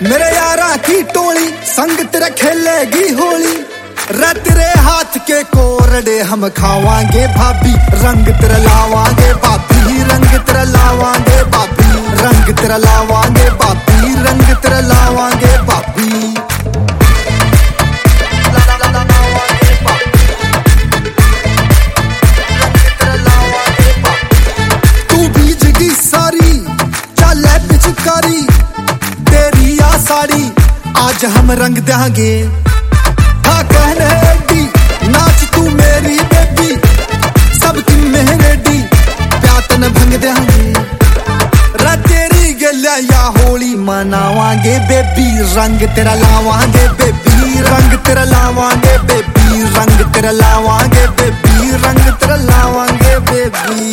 मेरे यारा की टोली संग तेरा खेलेगी होली। रे तेरे हाथ के कोरडे हम खावांगे भाभी, रंग तेरा लावांगे भाभी, रंग तेरा लावांगे भाभी, रंग तेरा लावांगे भाभी, रंग तेरा लावांगे भाभी। तू बीजगी सारी चले पिचकारी, तेरी आ साड़ी आज हम रंग देंगे। हाँ कहने दी नाच तू मेरी बेबी, सबकी मेहरेडी प्यातन भंग देंगे। रा तेरी गलिया या होली मनावांगे बेबी, रंग तेरा लावांगे बेबी, रंग तेरा लावांगे बेबी, रंग तेरा लावांगे बेबी, रंग तेरा लावांगे बेबी।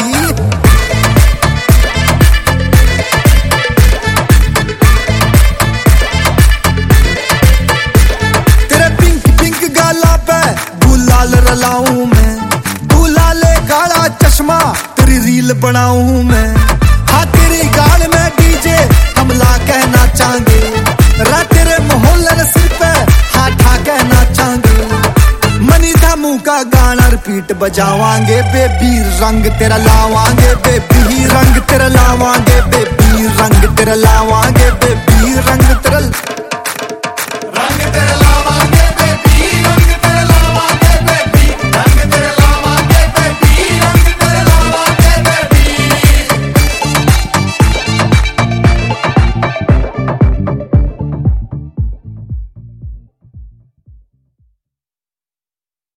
गुलाल रलाऊं मैं, गुलाले गाला चश्मा तेरी रील बनाऊं मैं। हाँ तेरी गाल में डीजे हमला कहना चाहेंगे, रा तेरे मोहल्ले सिर पे हाथा कहना चाहेंगे। मनी धामू का गाना रिपीट बजावांगे बेबी, रंग तेरा लावांगे बेबी, रंग तेरा लावांगे बेबी, रंग तेरा लावांगे बेबी, रंग तेरा